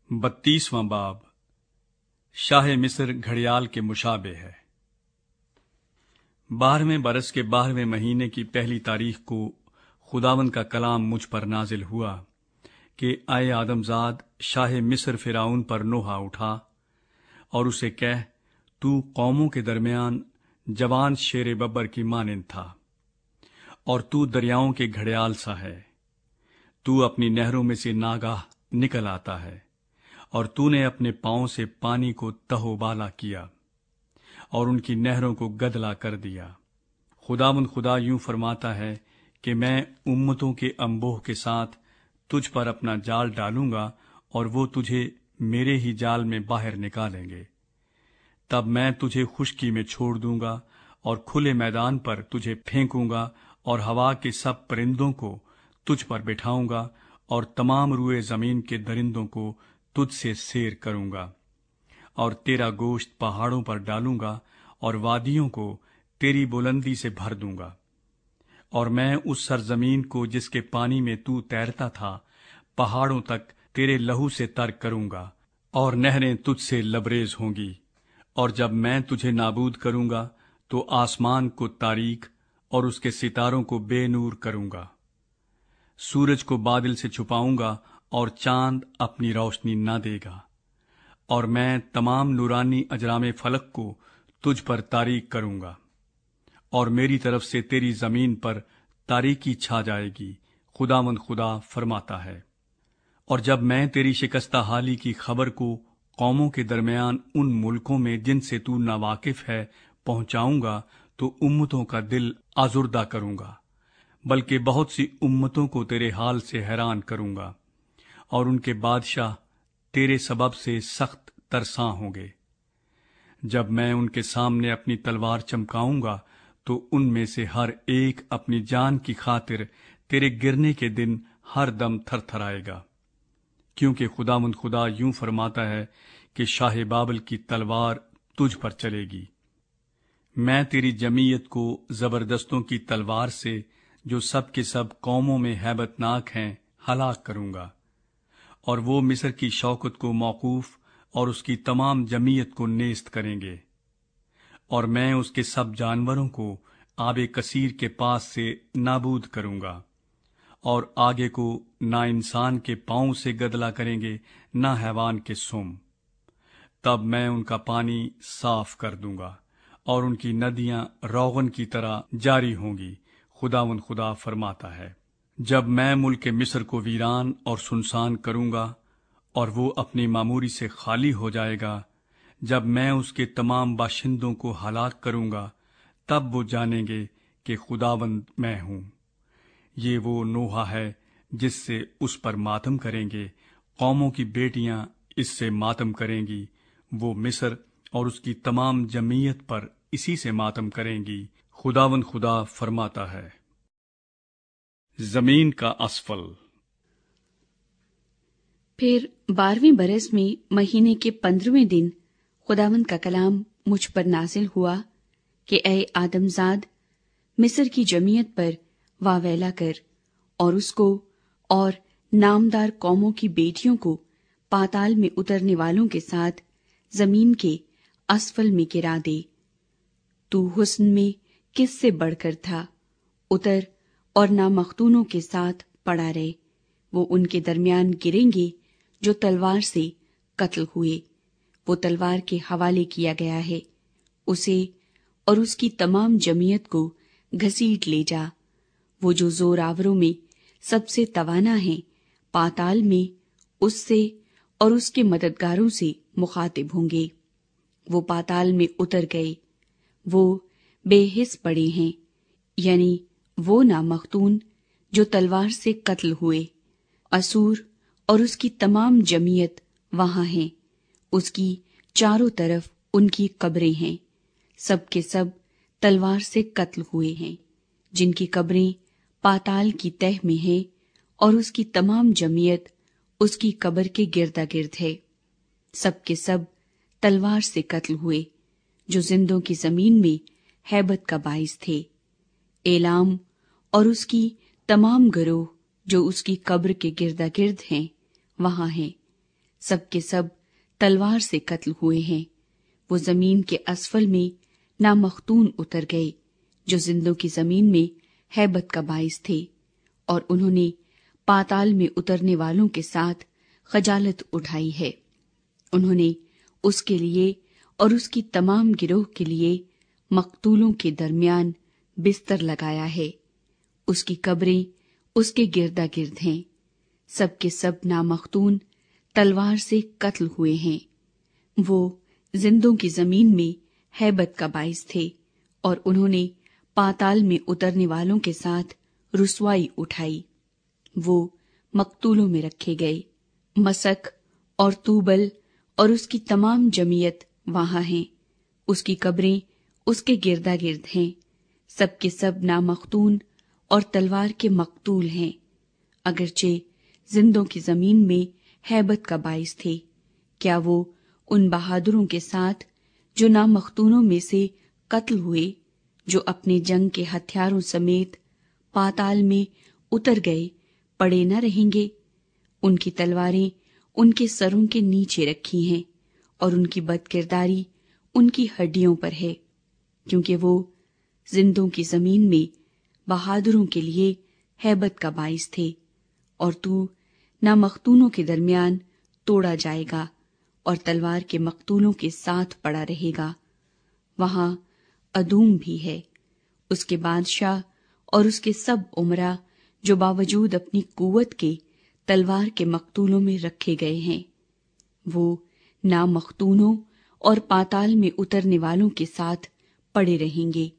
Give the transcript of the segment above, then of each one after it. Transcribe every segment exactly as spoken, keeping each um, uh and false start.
بتیسواں باب شاہ مصر گھڑیال کے مشابہ ہے۔ بارہویں برس کے بارہویں مہینے کی پہلی تاریخ کو خداوند کا کلام مجھ پر نازل ہوا کہ اے آدم زاد، شاہ مصر فرعون پر نوحہ اٹھا اور اسے کہہ، تو قوموں کے درمیان جوان شیر ببر کی مانند تھا اور تو دریاؤں کے گھڑیال سا ہے۔ تو اپنی نہروں میں سے ناگاہ نکل آتا ہے اور تو نے اپنے پاؤں سے پانی کو تہو بالا کیا اور ان کی نہروں کو گدلا کر دیا۔ خداوند خدا یوں فرماتا ہے کہ میں امتوں کے انبوہ کے ساتھ تجھ پر اپنا جال ڈالوں گا اور وہ تجھے میرے ہی جال میں باہر نکالیں گے۔ تب میں تجھے خشکی میں چھوڑ دوں گا اور کھلے میدان پر تجھے پھینکوں گا اور ہوا کے سب پرندوں کو تجھ پر بٹھاؤں گا اور تمام روئے زمین کے درندوں کو تجھ سے سیر کروں گا، اور تیرا گوشت پہاڑوں پر ڈالوں گا اور وادیوں کو تیری بلندی سے بھر دوں گا، اور میں اس سرزمین کو جس کے پانی میں تو تیرتا تھا پہاڑوں تک تیرے لہو سے تر کروں گا، اور نہریں تجھ سے لبریز ہوں گی۔ اور جب میں تجھے نابود کروں گا تو آسمان کو تاریک اور اس کے ستاروں کو بے نور کروں گا۔ سورج کو بادل سے چھپاؤں گا اور چاند اپنی روشنی نہ دے گا، اور میں تمام نورانی اجرام فلک کو تجھ پر تاریک کروں گا، اور میری طرف سے تیری زمین پر تاریکی چھا جائے گی، خداوند خدا فرماتا ہے۔ اور جب میں تیری شکستہ حالی کی خبر کو قوموں کے درمیان ان ملکوں میں جن سے تو ناواقف ہے پہنچاؤں گا تو امتوں کا دل آزردہ کروں گا، بلکہ بہت سی امتوں کو تیرے حال سے حیران کروں گا، اور ان کے بادشاہ تیرے سبب سے سخت ترساں ہوں گے۔ جب میں ان کے سامنے اپنی تلوار چمکاؤں گا تو ان میں سے ہر ایک اپنی جان کی خاطر تیرے گرنے کے دن ہر دم تھر تھرائے گا، کیونکہ خداوند خدا یوں فرماتا ہے کہ شاہ بابل کی تلوار تجھ پر چلے گی۔ میں تیری جمعیت کو زبردستوں کی تلوار سے جو سب کے سب قوموں میں ہیبت ناک ہیں ہلاک کروں گا، اور وہ مصر کی شوکت کو موقوف اور اس کی تمام جمعیت کو نیست کریں گے، اور میں اس کے سب جانوروں کو آب کثیر کے پاس سے نابود کروں گا، اور آگے کو نہ انسان کے پاؤں سے گدلا کریں گے نہ حیوان کے سم۔ تب میں ان کا پانی صاف کر دوں گا اور ان کی ندیاں روغن کی طرح جاری ہوں گی، خداوند خدا فرماتا ہے۔ جب میں ملک مصر کو ویران اور سنسان کروں گا اور وہ اپنی معموری سے خالی ہو جائے گا، جب میں اس کے تمام باشندوں کو ہلاک کروں گا، تب وہ جانیں گے کہ خداوند میں ہوں۔ یہ وہ نوحہ ہے جس سے اس پر ماتم کریں گے، قوموں کی بیٹیاں اس سے ماتم کریں گی، وہ مصر اور اس کی تمام جمعیت پر اسی سے ماتم کریں گی، خداوند خدا فرماتا ہے۔ زمین کا اسفل۔ پھر بارہویں برس میں مہینے کے پندرہویں دن خداوند کا کلام مجھ پر نازل ہوا کہ اے آدم زاد، مصر کی جمعیت پر واویلا کر اور اس کو اور نامدار قوموں کی بیٹیوں کو پاتال میں اترنے والوں کے ساتھ زمین کے اسفل میں گرا دے۔ تو حسن میں کس سے بڑھ کر تھا، اتر اور نامختونوں کے ساتھ پڑا رہے، وہ ان کے درمیان گریں گے جو تلوار سے قتل ہوئے، وہ تلوار کے حوالے کیا گیا ہے، اسے اور اس کی تمام جمعیت کو گھسیٹ لے جا۔ وہ جو زور آوروں میں سب سے توانا ہے پاتال میں اس سے اور اس کے مددگاروں سے مخاطب ہوں گے۔ وہ پاتال میں اتر گئے، وہ بے حس پڑے ہیں، یعنی وہ نامختون جو تلوار سے قتل ہوئے۔ اسور اور اس کی تمام جمعیت وہاں ہیں، اس کی چاروں طرف ان کی قبریں ہیں، سب کے سب تلوار سے قتل ہوئے ہیں، جن کی قبریں پاتال کی تہ میں ہیں، اور اس کی تمام جمعیت اس کی قبر کے گردا گرد ہے، سب کے سب تلوار سے قتل ہوئے جو زندوں کی زمین میں ہیبت کا باعث تھے۔ ایلام اور اس کی تمام گروہ جو اس کی قبر کے گردا گرد ہیں وہاں ہیں، سب کے سب تلوار سے قتل ہوئے ہیں۔ وہ زمین کے اسفل میں نامختون اتر گئے جو زندوں کی زمین میں ہیبت کا باعث تھے، اور انہوں نے پاتال میں اترنے والوں کے ساتھ خجالت اٹھائی ہے۔ انہوں نے اس کے لیے اور اس کی تمام گروہ کے لیے مقتولوں کے درمیان بستر لگایا ہے۔ اس کی قبریں اس کے گردا گرد ہیں۔ سب کے سب نامختون تلوار سے قتل ہوئے ہیں۔ وہ زندوں کی زمین میں ہیبت کا باعث تھے، اور انہوں نے پاتال میں اترنے والوں کے ساتھ رسوائی اٹھائی۔ وہ مقتولوں میں رکھے گئے۔ مسک اور توبل اور اس کی تمام جمعیت وہاں ہیں۔ اس کی قبریں اس کے گردا گرد ہیں۔ سب کے سب نامختون اور تلوار کے مقتول ہیں، اگرچہ زندوں کی زمین میں ہیبت کا باعث تھے۔ کیا وہ ان بہادروں کے ساتھ جو نامختونوں میں سے قتل ہوئے، جو اپنے جنگ کے ہتھیاروں سمیت پاتال میں اتر گئے، پڑے نہ رہیں گے؟ ان کی تلواریں ان کے سروں کے نیچے رکھی ہیں، اور ان کی بد کرداری ان کی ہڈیوں پر ہے، کیونکہ وہ زندوں کی زمین میں بہادروں کے لیے ہیبت کا باعث تھے۔ اور تو نامختونوں کے درمیان توڑا جائے گا اور تلوار کے مقتولوں کے ساتھ پڑا رہے گا۔ وہاں ادوم بھی ہے، اس کے بادشاہ اور اس کے سب امرا جو باوجود اپنی قوت کے تلوار کے مقتولوں میں رکھے گئے ہیں۔ وہ نامختونوں اور پاتال میں اترنے والوں کے ساتھ پڑے رہیں گے۔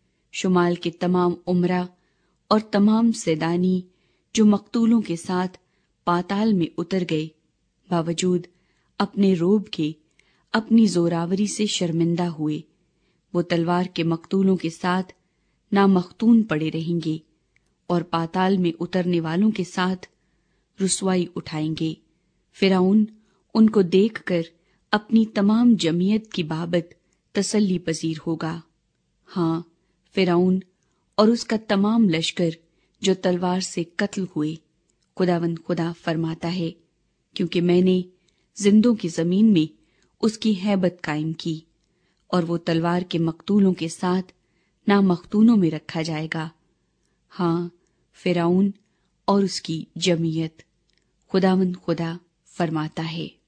شمال کے تمام امرا اور تمام سیدانی جو مقتولوں کے ساتھ پاتال میں اتر گئے، باوجود اپنے روب کے اپنی زوراوری سے شرمندہ ہوئے، وہ تلوار کے مقتولوں کے ساتھ نامختون پڑے رہیں گے اور پاتال میں اترنے والوں کے ساتھ رسوائی اٹھائیں گے۔ فرعون ان کو دیکھ کر اپنی تمام جمعیت کی بابت تسلی پذیر ہوگا۔ ہاں، فرعون اور اس کا تمام لشکر جو تلوار سے قتل ہوئے، خداوند خدا فرماتا ہے، کیونکہ میں نے زندوں کی زمین میں اس کی ہیبت قائم کی، اور وہ تلوار کے مقتولوں کے ساتھ نامختونوں میں رکھا جائے گا۔ ہاں، فرعون اور اس کی جمعیت، خداوند خدا فرماتا ہے۔